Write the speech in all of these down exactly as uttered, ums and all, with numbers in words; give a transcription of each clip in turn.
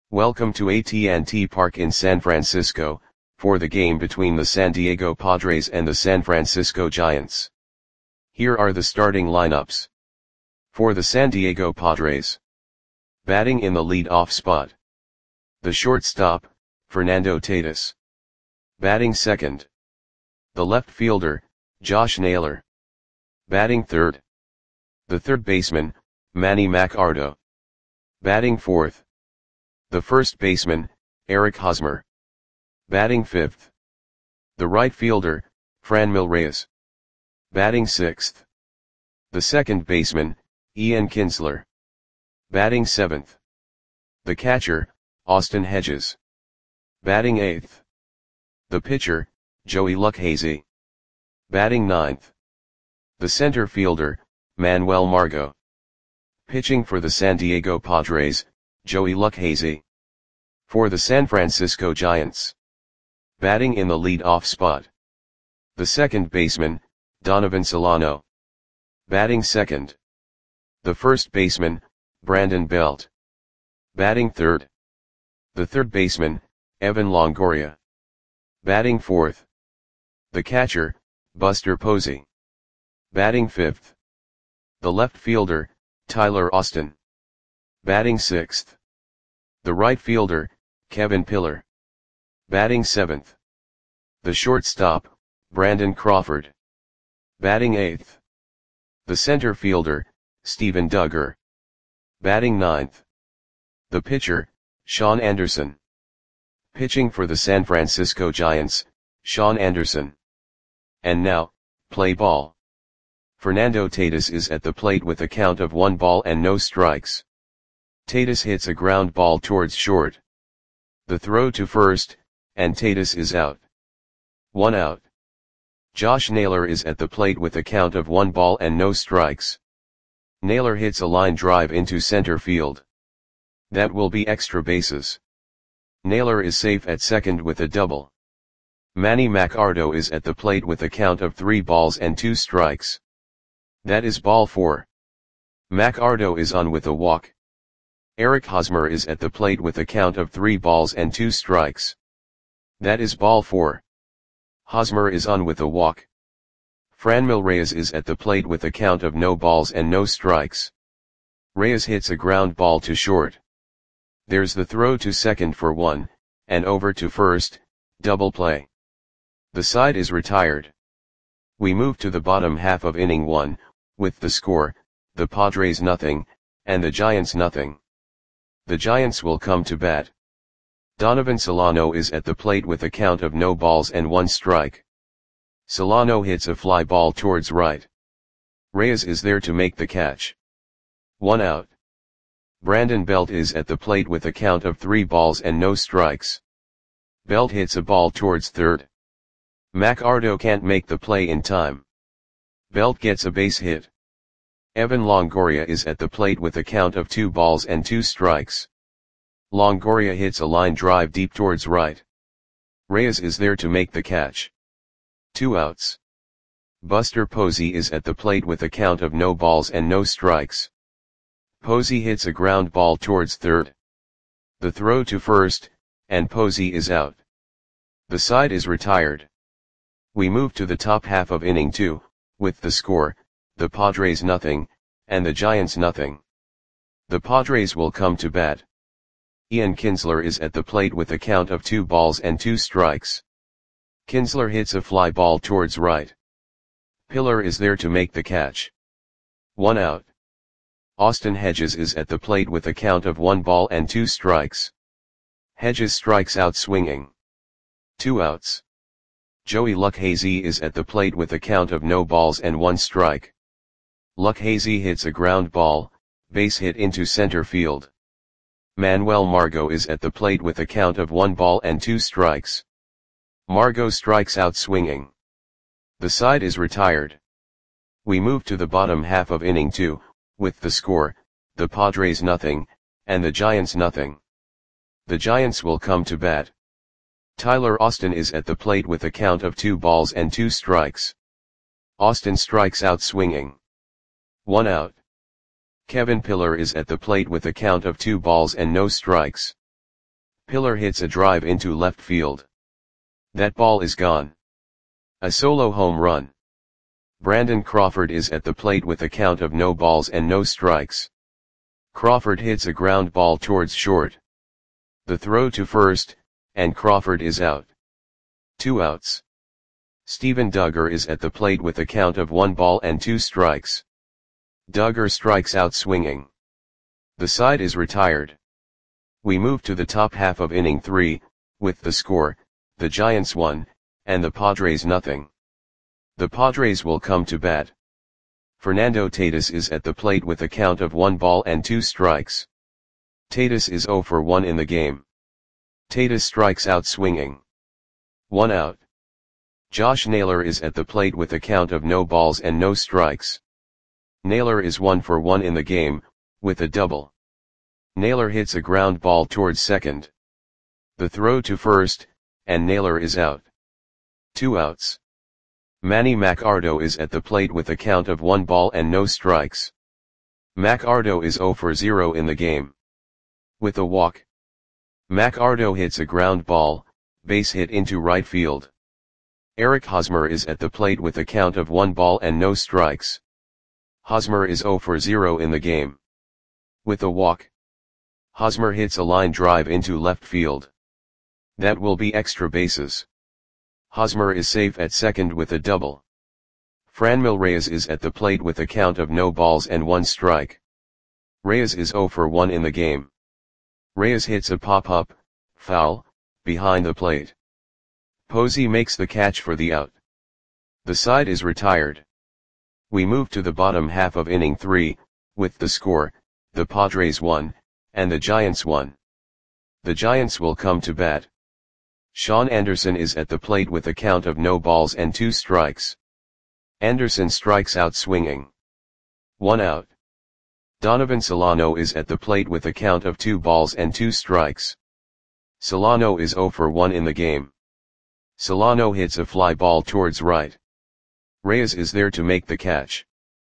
Welcome to A T and T Park in San Francisco, for the game between the San Diego Padres and the San Francisco Giants. Here are the starting lineups. For the San Diego Padres. Batting in the lead-off spot. The shortstop, Fernando Tatis. Batting second. The left fielder, Josh Naylor. Batting third. The third baseman, Manny Machado. Batting fourth. The first baseman, Eric Hosmer. Batting fifth. The right fielder, Franmil Reyes. Batting sixth. The second baseman, Ian Kinsler. Batting seventh. The catcher, Austin Hedges. Batting eighth. The pitcher, Joey Lucchesi. Batting ninth. The center fielder, Manuel Margot. Pitching for the San Diego Padres, Joey Lucchesi. For the San Francisco Giants. Batting in the lead-off spot. The second baseman, Donovan Solano. Batting second. The first baseman, Brandon Belt. Batting third. The third baseman, Evan Longoria. Batting fourth. The catcher, Buster Posey. Batting fifth. The left fielder, Tyler Austin. Batting sixth. The right fielder, Kevin Pillar. Batting seventh. The shortstop, Brandon Crawford. Batting eighth. The center fielder, Steven Duggar. Batting ninth. The pitcher, Sean Anderson. Pitching for the San Francisco Giants, Sean Anderson. And now, play ball. Fernando Tatis is at the plate with a count of one ball and no strikes. Tatis hits a ground ball towards short. The throw to first, and Tatis is out. One out. Josh Naylor is at the plate with a count of one ball and no strikes. Naylor hits a line drive into center field. That will be extra bases. Naylor is safe at second with a double. Manny Machado is at the plate with a count of three balls and two strikes. That is ball four. Machado is on with a walk. Eric Hosmer is at the plate with a count of three balls and two strikes. That is ball four. Hosmer is on with a walk. Franmil Reyes is at the plate with a count of no balls and no strikes. Reyes hits a ground ball to short. There's the throw to second for one, and over to first, double play. The side is retired. We move to the bottom half of inning one, with the score, the Padres nothing, and the Giants nothing. The Giants will come to bat. Donovan Solano is at the plate with a count of no balls and one strike. Solano hits a fly ball towards right. Reyes is there to make the catch. One out. Brandon Belt is at the plate with a count of three balls and no strikes. Belt hits a ball towards third. Machado can't make the play in time. Belt gets a base hit. Evan Longoria is at the plate with a count of two balls and two strikes. Longoria hits a line drive deep towards right. Reyes is there to make the catch. Two outs. Buster Posey is at the plate with a count of no balls and no strikes. Posey hits a ground ball towards third. The throw to first, and Posey is out. The side is retired. We move to the top half of inning two, with the score, the Padres nothing, and the Giants nothing. The Padres will come to bat. Ian Kinsler is at the plate with a count of two balls and two strikes. Kinsler hits a fly ball towards right. Pillar is there to make the catch. One out. Austin Hedges is at the plate with a count of one ball and two strikes. Hedges strikes out swinging. Two outs. Joey Lucchesi is at the plate with a count of no balls and one strike. Lucchesi hits a ground ball, base hit into center field. Manuel Margot is at the plate with a count of one ball and two strikes. Margot strikes out swinging. The side is retired. We move to the bottom half of inning two, with the score, the Padres nothing, and the Giants nothing. The Giants will come to bat. Tyler Austin is at the plate with a count of two balls and two strikes. Austin strikes out swinging. One out. Kevin Pillar is at the plate with a count of two balls and no strikes. Pillar hits a drive into left field. That ball is gone. A solo home run. Brandon Crawford is at the plate with a count of no balls and no strikes. Crawford hits a ground ball towards short. The throw to first, and Crawford is out. Two outs. Steven Duggar is at the plate with a count of one ball and two strikes. Duggar strikes out swinging. The side is retired. We move to the top half of inning three, with the score, the Giants one, and the Padres nothing. The Padres will come to bat. Fernando Tatis is at the plate with a count of one ball and two strikes. Tatis is zero for one in the game. Tatis strikes out swinging. One out. Josh Naylor is at the plate with a count of no balls and no strikes. Naylor is one for one in the game, with a double. Naylor hits a ground ball towards second. The throw to first, and Naylor is out. Two outs. Manny Machado is at the plate with a count of one ball and no strikes. Machado is zero for zero in the game. With a walk. Machado hits a ground ball, base hit into right field. Eric Hosmer is at the plate with a count of one ball and no strikes. Hosmer is zero for zero in the game. With a walk. Hosmer hits a line drive into left field. That will be extra bases. Hosmer is safe at second with a double. Franmil Reyes is at the plate with a count of no balls and one strike. Reyes is zero for one in the game. Reyes hits a pop-up, foul, behind the plate. Posey makes the catch for the out. The side is retired. We move to the bottom half of inning three, with the score, the Padres one, and the Giants one. The Giants will come to bat. Sean Anderson is at the plate with a count of no balls and two strikes. Anderson strikes out swinging. One out. Donovan Solano is at the plate with a count of two balls and two strikes. Solano is zero for one in the game. Solano hits a fly ball towards right. Reyes is there to make the catch.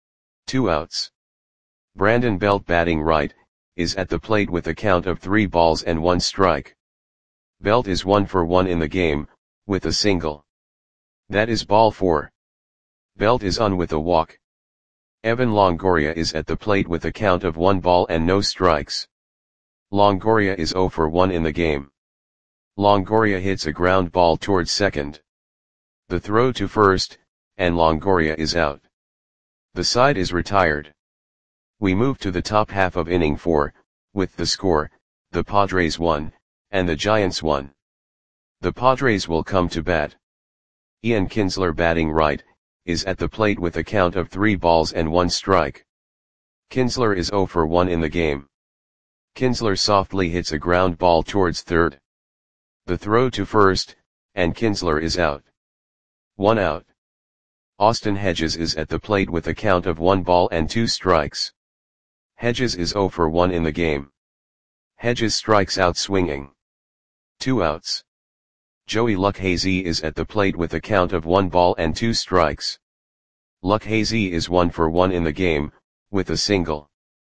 Two outs. Brandon Belt batting right, is at the plate with a count of three balls and one strike. Belt is one for one in the game, with a single. That is ball four. Belt is on with a walk. Evan Longoria is at the plate with a count of one ball and no strikes. Longoria is zero for one in the game. Longoria hits a ground ball towards second. The throw to first, and Longoria is out. The side is retired. We move to the top half of inning four, with the score, the Padres one, and the Giants one. The Padres will come to bat. Ian Kinsler batting right, is at the plate with a count of three balls and one strike. Kinsler is zero for one in the game. Kinsler softly hits a ground ball towards third. The throw to first, and Kinsler is out. One out. Austin Hedges is at the plate with a count of one ball and two strikes. Hedges is zero for one in the game. Hedges strikes out swinging. Two outs. Joey Lucchesi is at the plate with a count of one ball and two strikes. Lucchesi is one for one in the game, with a single.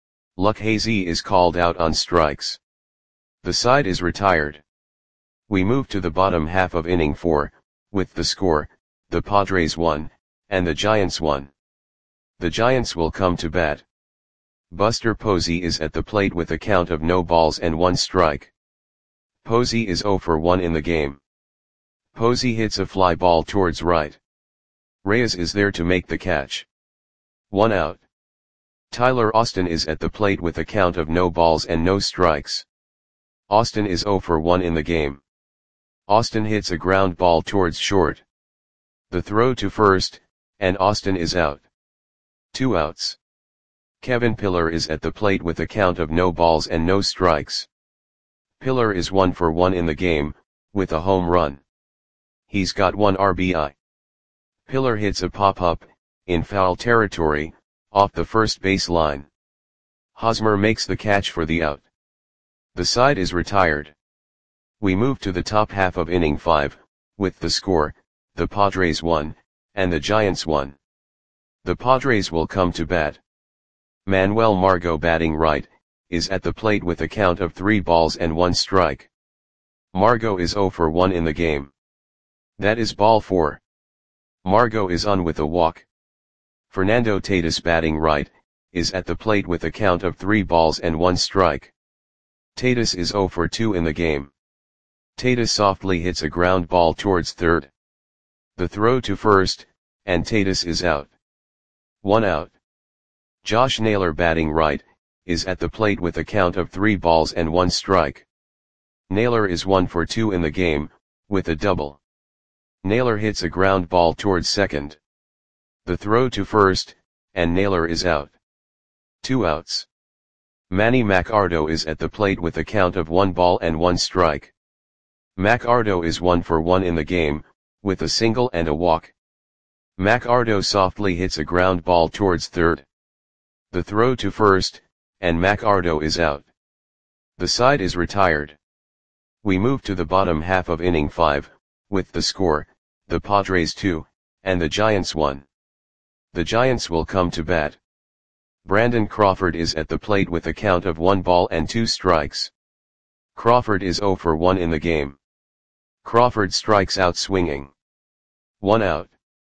Lucchesi is called out on strikes. The side is retired. We move to the bottom half of inning four, with the score, the Padres one, and the Giants one. The Giants will come to bat. Buster Posey is at the plate with a count of no balls and one strike. Posey is zero for one in the game. Posey hits a fly ball towards right. Reyes is there to make the catch. One out. Tyler Austin is at the plate with a count of no balls and no strikes. Austin is zero for one in the game. Austin hits a ground ball towards short. The throw to first, and Austin is out. Two outs. Kevin Pillar is at the plate with a count of no balls and no strikes. Pillar is one for one in the game, with a home run. He's got one R B I. Pillar hits a pop-up, in foul territory, off the first base line. Hosmer makes the catch for the out. The side is retired. We move to the top half of inning five, with the score, the Padres one, and the Giants one. The Padres will come to bat. Manuel Margot batting right, is at the plate with a count of three balls and one strike. Margot is zero for one in the game. That is ball four. Margot is on with a walk. Fernando Tatis, batting right, is at the plate with a count of three balls and one strike. Tatis is zero for two in the game. Tatis softly hits a ground ball towards third. The throw to first, and Tatis is out. One out. Josh Naylor, batting right, is at the plate with a count of three balls and one strike. Naylor is one for two in the game, with a double. Naylor hits a ground ball towards second. The throw to first, and Naylor is out. Two outs. Manny Machado is at the plate with a count of one ball and one strike. Machado is one for one in the game, with a single and a walk. Machado softly hits a ground ball towards third. The throw to first, and Machado is out. The side is retired. We move to the bottom half of inning five, with the score, the Padres two, and the Giants one. The Giants will come to bat. Brandon Crawford is at the plate with a count of one ball and two strikes. Crawford is zero for one in the game. Crawford strikes out swinging. One out.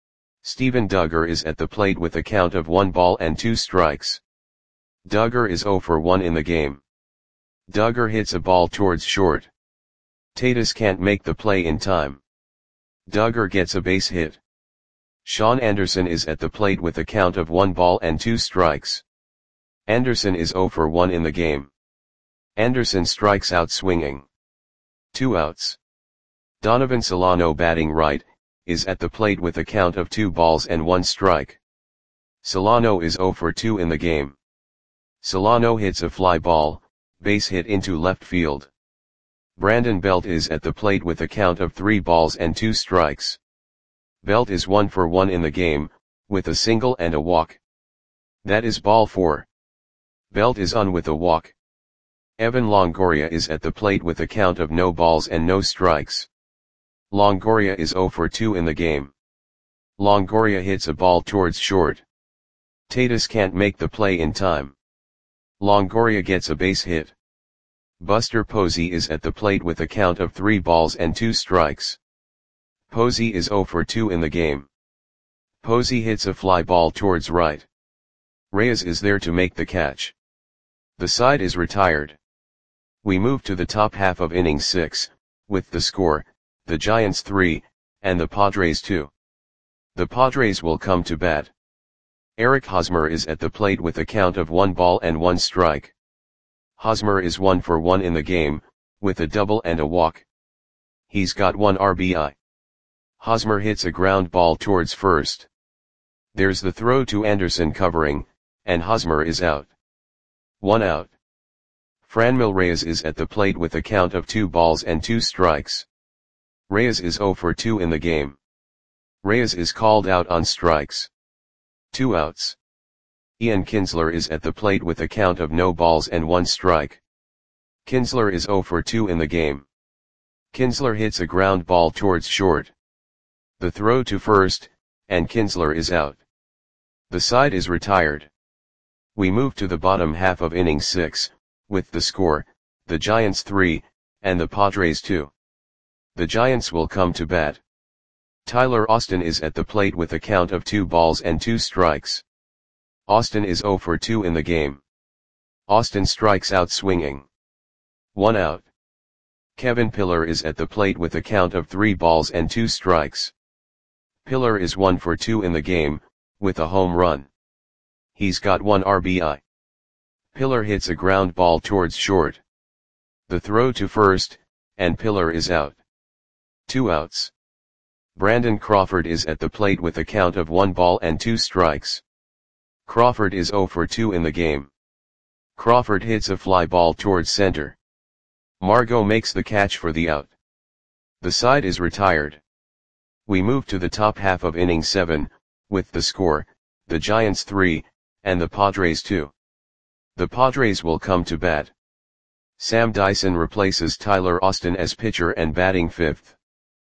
Steven Duggar is at the plate with a count of one ball and two strikes. Duggar is zero for one in the game. Duggar hits a ball towards short. Tatis can't make the play in time. Duggar gets a base hit. Sean Anderson is at the plate with a count of one ball and two strikes. Anderson is zero for one in the game. Anderson strikes out swinging. Two outs. Donovan Solano, batting right, is at the plate with a count of two balls and one strike. Solano is zero for two in the game. Solano hits a fly ball, base hit into left field. Brandon Belt is at the plate with a count of three balls and two strikes. Belt is one for one in the game, with a single and a walk. That is ball four. Belt is on with a walk. Evan Longoria is at the plate with a count of no balls and no strikes. Longoria is zero for two in the game. Longoria hits a ball towards short. Tatis can't make the play in time. Longoria gets a base hit. Buster Posey is at the plate with a count of three balls and two strikes. Posey is zero for two in the game. Posey hits a fly ball towards right. Reyes is there to make the catch. The side is retired. We move to the top half of inning six, with the score, the Giants three, and the Padres two. The Padres will come to bat. Eric Hosmer is at the plate with a count of one ball and one strike. Hosmer is one for one in the game, with a double and a walk. He's got one R B I. Hosmer hits a ground ball towards first. There's the throw to Anderson covering, and Hosmer is out. One out. Franmil Reyes is at the plate with a count of two balls and two strikes. Reyes is zero for two in the game. Reyes is called out on strikes. Two outs. Ian Kinsler is at the plate with a count of no balls and one strike. Kinsler is zero for two in the game. Kinsler hits a ground ball towards short. The throw to first, and Kinsler is out. The side is retired. We move to the bottom half of inning six, with the score, the Giants three, and the Padres two. The Giants will come to bat. Tyler Austin is at the plate with a count of two balls and two strikes. Austin is zero for two in the game. Austin strikes out swinging. One out. Kevin Pillar is at the plate with a count of three balls and two strikes. Pillar is one for two in the game, with a home run. He's got one R B I. Pillar hits a ground ball towards short. The throw to first, and Pillar is out. Two outs. Brandon Crawford is at the plate with a count of one ball and two strikes. Crawford is zero for two in the game. Crawford hits a fly ball towards center. Margot makes the catch for the out. The side is retired. We move to the top half of inning seven, with the score, the Giants three, and the Padres two. The Padres will come to bat. Sam Dyson replaces Tyler Austin as pitcher and batting fifth.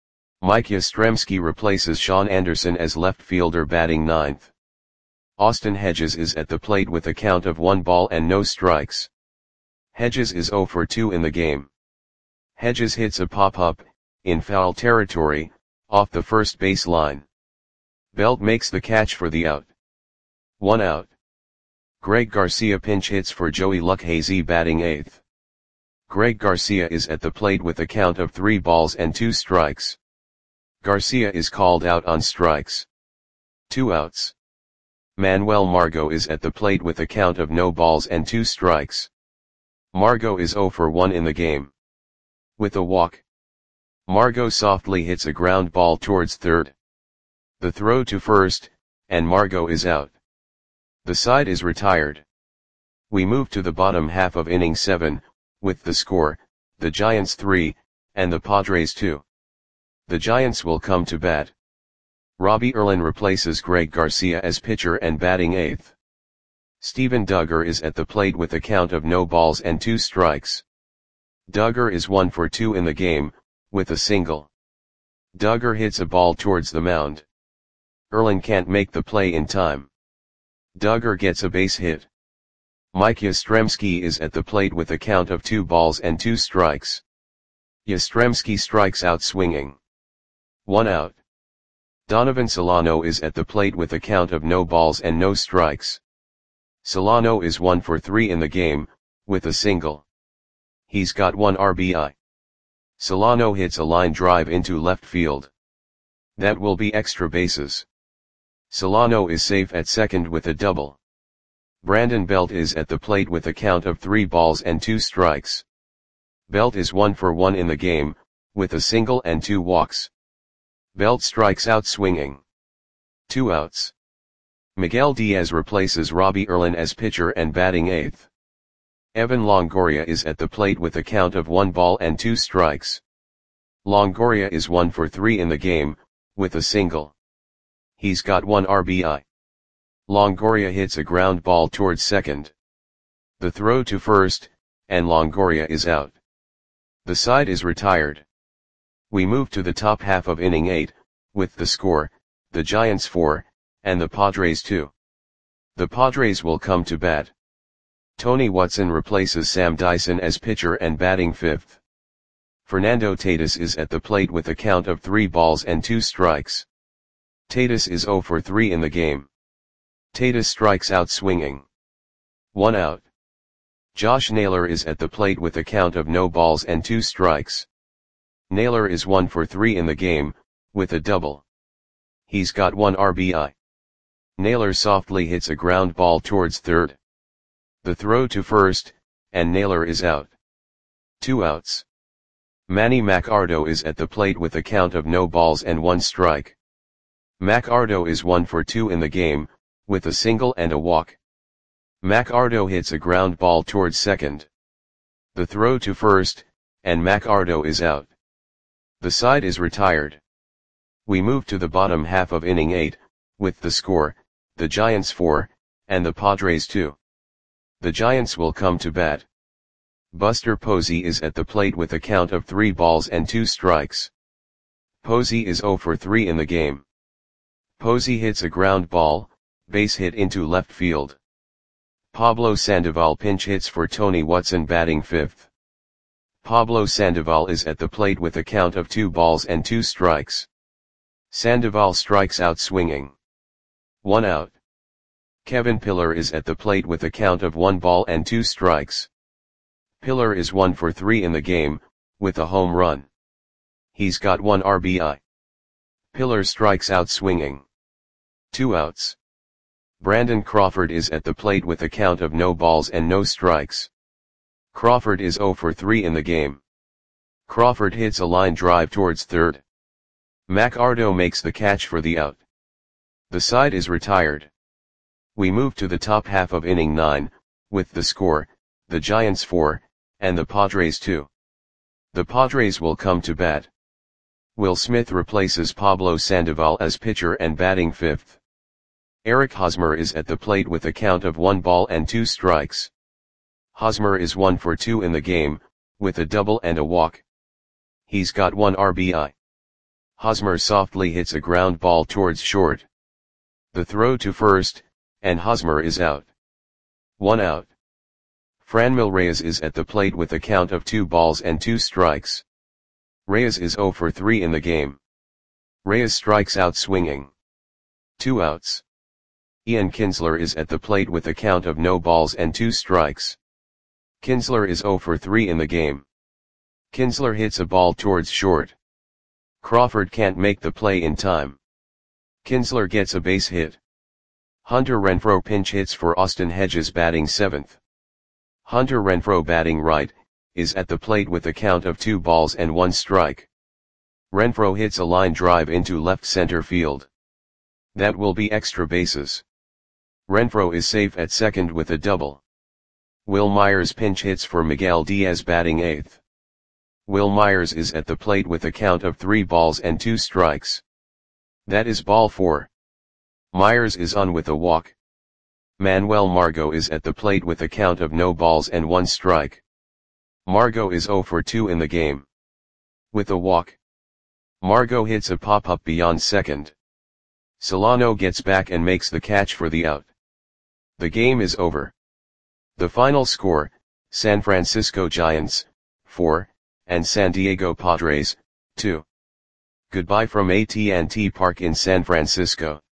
Mike Yastrzemski replaces Sean Anderson as left fielder batting ninth. Austin Hedges is at the plate with a count of one ball and no strikes. Hedges is zero for two in the game. Hedges hits a pop-up, in foul territory, off the first base line. Belt makes the catch for the out. One out. Greg Garcia pinch hits for Joey Lucchesi batting eighth. Greg Garcia is at the plate with a count of three balls and two strikes. Garcia is called out on strikes. Two outs. Manuel Margot is at the plate with a count of no balls and two strikes. Margot is oh for one in the game. With a walk. Margot softly hits a ground ball towards third. The throw to first, and Margot is out. The side is retired. We move to the bottom half of inning seven, with the score, the Giants three, and the Padres two. The Giants will come to bat. Robbie Erlin replaces Greg Garcia as pitcher and batting eighth. Steven Duggar is at the plate with a count of no balls and two strikes. Duggar is one for two in the game, with a single. Duggar hits a ball towards the mound. Erlin can't make the play in time. Duggar gets a base hit. Mike Yastrzemski is at the plate with a count of two balls and two strikes. Yastrzemski strikes out swinging. One out. Donovan Solano is at the plate with a count of no balls and no strikes. Solano is one for three in the game, with a single. He's got one R B I. Solano hits a line drive into left field. That will be extra bases. Solano is safe at second with a double. Brandon Belt is at the plate with a count of three balls and two strikes. Belt is one for one in the game, with a single and two walks. Belt strikes out swinging. Two outs. Miguel Diaz replaces Robbie Erlin as pitcher and batting eighth. Evan Longoria is at the plate with a count of one ball and two strikes. Longoria is one for three in the game, with a single. He's got one R B I. Longoria hits a ground ball towards second. The throw to first, and Longoria is out. The side is retired. We move to the top half of inning eight, with the score, the Giants four, and the Padres two. The Padres will come to bat. Tony Watson replaces Sam Dyson as pitcher and batting fifth. Fernando Tatis is at the plate with a count of three balls and two strikes. Tatis is oh for three in the game. Tatis strikes out swinging. One out. Josh Naylor is at the plate with a count of no balls and two strikes. Naylor is one for three in the game, with a double. He's got one R B I. Naylor softly hits a ground ball towards third. The throw to first, and Naylor is out. Two outs. Manny Machado is at the plate with a count of no balls and one strike. Machado is one for two in the game, with a single and a walk. Machado hits a ground ball towards second. The throw to first, and Machado is out. The side is retired. We move to the bottom half of inning eight, with the score, the Giants four, and the Padres two. The Giants will come to bat. Buster Posey is at the plate with a count of three balls and two strikes. Posey is oh for three in the game. Posey hits a ground ball, base hit into left field. Pablo Sandoval pinch hits for Tony Watson batting fifth. Pablo Sandoval is at the plate with a count of two balls and two strikes. Sandoval strikes out swinging. One out. Kevin Pillar is at the plate with a count of one ball and two strikes. Pillar is one for three in the game, with a home run. He's got one R B I. Pillar strikes out swinging. Two outs. Brandon Crawford is at the plate with a count of no balls and no strikes. Crawford is oh for three in the game. Crawford hits a line drive towards third. Machado makes the catch for the out. The side is retired. We move to the top half of inning nine, with the score, the Giants four, and the Padres two. The Padres will come to bat. Will Smith replaces Pablo Sandoval as pitcher and batting fifth. Eric Hosmer is at the plate with a count of one ball and two strikes. Hosmer is one for two in the game, with a double and a walk. He's got one R B I. Hosmer softly hits a ground ball towards short. The throw to first, and Hosmer is out. One out. Franmil Reyes is at the plate with a count of two balls and two strikes. Reyes is zero for three in the game. Reyes strikes out swinging. Two outs. Ian Kinsler is at the plate with a count of no balls and two strikes. Kinsler is zero for three in the game. Kinsler hits a ball towards short. Crawford can't make the play in time. Kinsler gets a base hit. Hunter Renfroe pinch hits for Austin Hedges batting seventh. Hunter Renfroe batting right, is at the plate with a count of two balls and one strike. Renfroe hits a line drive into left center field. That will be extra bases. Renfroe is safe at second with a double. Will Myers pinch hits for Miguel Diaz batting eighth. Will Myers is at the plate with a count of three balls and two strikes. That is ball four. Myers is on with a walk. Manuel Margot is at the plate with a count of no balls and one strike. Margot is zero for two in the game. With a walk. Margot hits a pop-up beyond second. Solano gets back and makes the catch for the out. The game is over. The final score, San Francisco Giants, four, and San Diego Padres, two. Goodbye from A T and T Park in San Francisco.